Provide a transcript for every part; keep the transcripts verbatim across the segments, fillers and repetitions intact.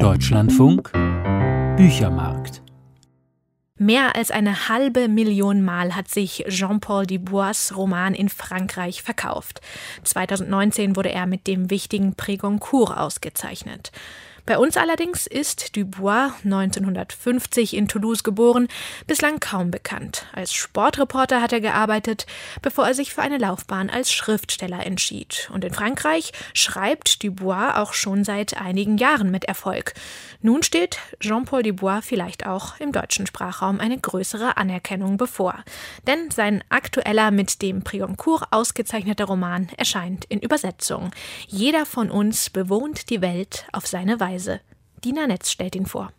Deutschlandfunk Büchermarkt. Mehr als eine halbe Million Mal hat sich Jean-Paul Dubois' Roman in Frankreich verkauft. zweitausendneunzehn wurde er mit dem wichtigen Prix Goncourt ausgezeichnet. Bei uns allerdings ist Dubois, neunzehnhundertfünfzig in Toulouse geboren, bislang kaum bekannt. Als Sportreporter hat er gearbeitet, bevor er sich für eine Laufbahn als Schriftsteller entschied. Und in Frankreich schreibt Dubois auch schon seit einigen Jahren mit Erfolg. Nun steht Jean-Paul Dubois vielleicht auch im deutschen Sprachraum eine größere Anerkennung bevor. Denn sein aktueller mit dem Prix Goncourt ausgezeichneter Roman erscheint in Übersetzung. Jeder von uns bewohnt die Welt auf seine Weise. Dina Netz stellt ihn vor.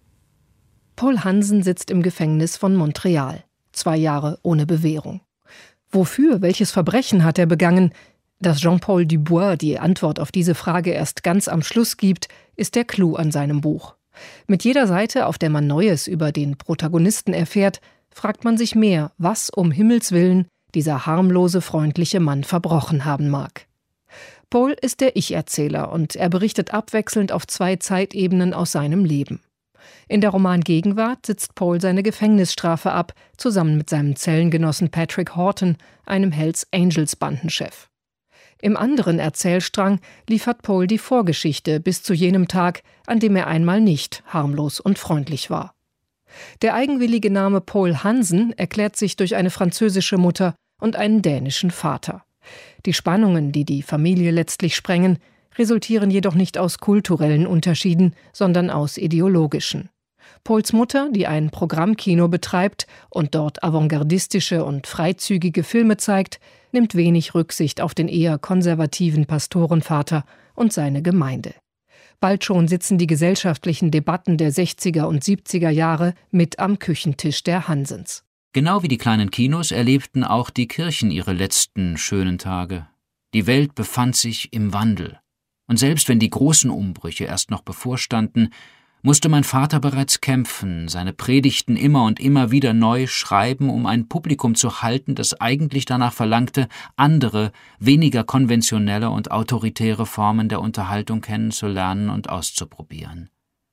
Paul Hansen sitzt im Gefängnis von Montreal. Zwei Jahre ohne Bewährung. Wofür, welches Verbrechen hat er begangen? Dass Jean-Paul Dubois die Antwort auf diese Frage erst ganz am Schluss gibt, ist der Clou an seinem Buch. Mit jeder Seite, auf der man Neues über den Protagonisten erfährt, fragt man sich mehr, was um Himmels Willen dieser harmlose, freundliche Mann verbrochen haben mag. Paul ist der Ich-Erzähler und er berichtet abwechselnd auf zwei Zeitebenen aus seinem Leben. In der Romangegenwart sitzt Paul seine Gefängnisstrafe ab, zusammen mit seinem Zellengenossen Patrick Horton, einem Hells Angels-Bandenchef. Im anderen Erzählstrang liefert Paul die Vorgeschichte bis zu jenem Tag, an dem er einmal nicht harmlos und freundlich war. Der eigenwillige Name Paul Hansen erklärt sich durch eine französische Mutter und einen dänischen Vater. Die Spannungen, die die Familie letztlich sprengen, resultieren jedoch nicht aus kulturellen Unterschieden, sondern aus ideologischen. Pauls Mutter, die ein Programmkino betreibt und dort avantgardistische und freizügige Filme zeigt, nimmt wenig Rücksicht auf den eher konservativen Pastorenvater und seine Gemeinde. Bald schon sitzen die gesellschaftlichen Debatten der sechziger und siebziger Jahre mit am Küchentisch der Hansens. Genau wie die kleinen Kinos erlebten auch die Kirchen ihre letzten schönen Tage. Die Welt befand sich im Wandel. Und selbst wenn die großen Umbrüche erst noch bevorstanden, musste mein Vater bereits kämpfen, seine Predigten immer und immer wieder neu schreiben, um ein Publikum zu halten, das eigentlich danach verlangte, andere, weniger konventionelle und autoritäre Formen der Unterhaltung kennenzulernen und auszuprobieren.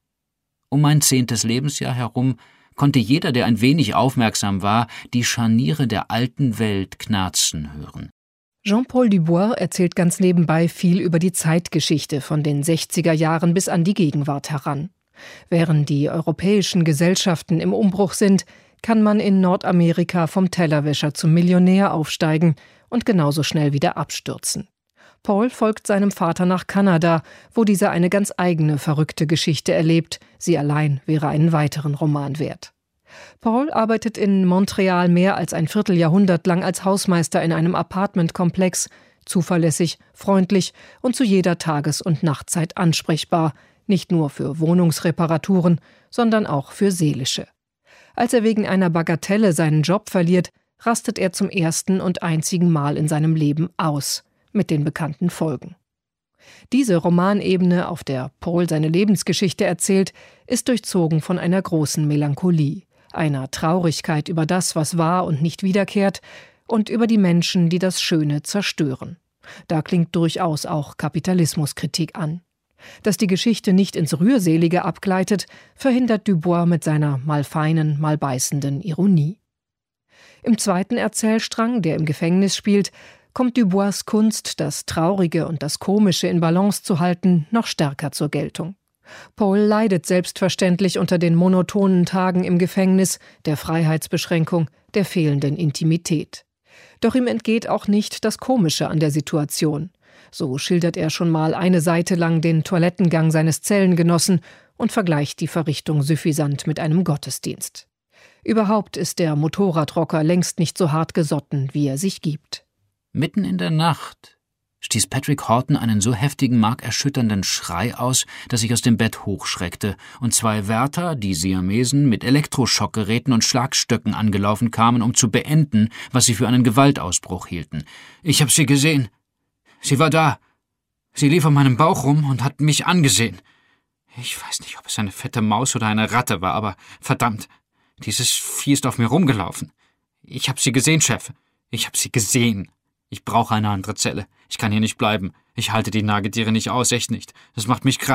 Um mein zehntes Lebensjahr herum konnte jeder, der ein wenig aufmerksam war, die Scharniere der alten Welt knarzen hören. Jean-Paul Dubois erzählt ganz nebenbei viel über die Zeitgeschichte von den sechziger Jahren bis an die Gegenwart heran. Während die europäischen Gesellschaften im Umbruch sind, kann man in Nordamerika vom Tellerwäscher zum Millionär aufsteigen und genauso schnell wieder abstürzen. Paul folgt seinem Vater nach Kanada, wo dieser eine ganz eigene, verrückte Geschichte erlebt. Sie allein wäre einen weiteren Roman wert. Paul arbeitet in Montreal mehr als ein Vierteljahrhundert lang als Hausmeister in einem Apartmentkomplex, zuverlässig, freundlich und zu jeder Tages- und Nachtzeit ansprechbar, nicht nur für Wohnungsreparaturen, sondern auch für seelische. Als er wegen einer Bagatelle seinen Job verliert, rastet er zum ersten und einzigen Mal in seinem Leben aus, mit den bekannten Folgen. Diese Romanebene, auf der Paul seine Lebensgeschichte erzählt, ist durchzogen von einer großen Melancholie, einer Traurigkeit über das, was war und nicht wiederkehrt, und über die Menschen, die das Schöne zerstören. Da klingt durchaus auch Kapitalismuskritik an. Dass die Geschichte nicht ins Rührselige abgleitet, verhindert Dubois mit seiner mal feinen, mal beißenden Ironie. Im zweiten Erzählstrang, der im Gefängnis spielt, kommt Dubois' Kunst, das Traurige und das Komische in Balance zu halten, noch stärker zur Geltung. Paul leidet selbstverständlich unter den monotonen Tagen im Gefängnis, der Freiheitsbeschränkung, der fehlenden Intimität. Doch ihm entgeht auch nicht das Komische an der Situation. So schildert er schon mal eine Seite lang den Toilettengang seines Zellengenossen und vergleicht die Verrichtung süffisant mit einem Gottesdienst. Überhaupt ist der Motorradrocker längst nicht so hart gesotten, wie er sich gibt. Mitten in der Nacht stieß Patrick Horton einen so heftigen, markerschütternden Schrei aus, dass ich aus dem Bett hochschreckte und zwei Wärter, die Siamesen, mit Elektroschockgeräten und Schlagstöcken angelaufen kamen, um zu beenden, was sie für einen Gewaltausbruch hielten. »Ich hab sie gesehen. Sie war da. Sie lief an meinem Bauch rum und hat mich angesehen. Ich weiß nicht, ob es eine fette Maus oder eine Ratte war, aber verdammt, dieses Vieh ist auf mir rumgelaufen. Ich hab sie gesehen, Chef. Ich hab sie gesehen. Ich brauche eine andere Zelle. Ich kann hier nicht bleiben. Ich halte die Nagetiere nicht aus, echt nicht. Das macht mich krank.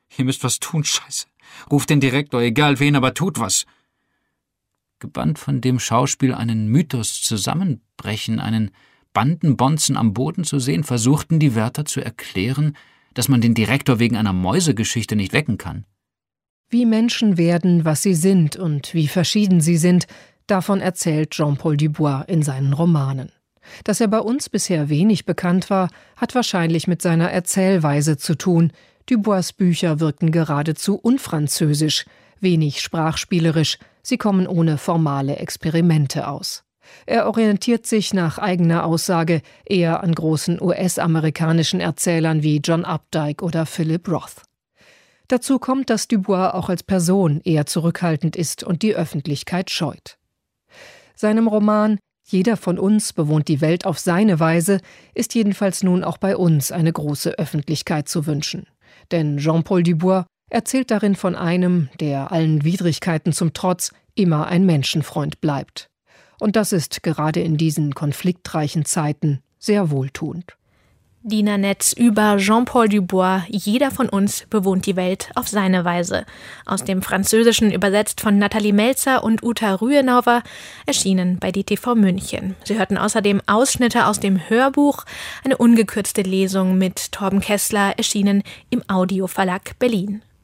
Ihr müsst was tun, Scheiße. Ruft den Direktor, egal wen, aber tut was. Gebannt von dem Schauspiel einen Mythos zusammenbrechen, einen Bandenbonzen am Boden zu sehen, versuchten die Wärter zu erklären, dass man den Direktor wegen einer Mäusegeschichte nicht wecken kann. Wie Menschen werden, was sie sind und wie verschieden sie sind, davon erzählt Jean-Paul Dubois in seinen Romanen. Dass er bei uns bisher wenig bekannt war, hat wahrscheinlich mit seiner Erzählweise zu tun. Dubois' Bücher wirken geradezu unfranzösisch, wenig sprachspielerisch, sie kommen ohne formale Experimente aus. Er orientiert sich nach eigener Aussage eher an großen U S-amerikanischen Erzählern wie John Updike oder Philip Roth. Dazu kommt, dass Dubois auch als Person eher zurückhaltend ist und die Öffentlichkeit scheut. Seinem Roman »Jeder von uns bewohnt die Welt auf seine Weise« ist jedenfalls nun auch bei uns eine große Öffentlichkeit zu wünschen. Denn Jean-Paul Dubois erzählt darin von einem, der allen Widrigkeiten zum Trotz immer ein Menschenfreund bleibt. Und das ist gerade in diesen konfliktreichen Zeiten sehr wohltuend. Dina Netz über Jean-Paul Dubois, Jeder von uns bewohnt die Welt auf seine Weise. Aus dem Französischen übersetzt von Nathalie Melzer und Uta Rühenauer, erschienen bei D T V München. Sie hörten außerdem Ausschnitte aus dem Hörbuch, eine ungekürzte Lesung mit Torben Kessler, erschienen im Audioverlag Berlin.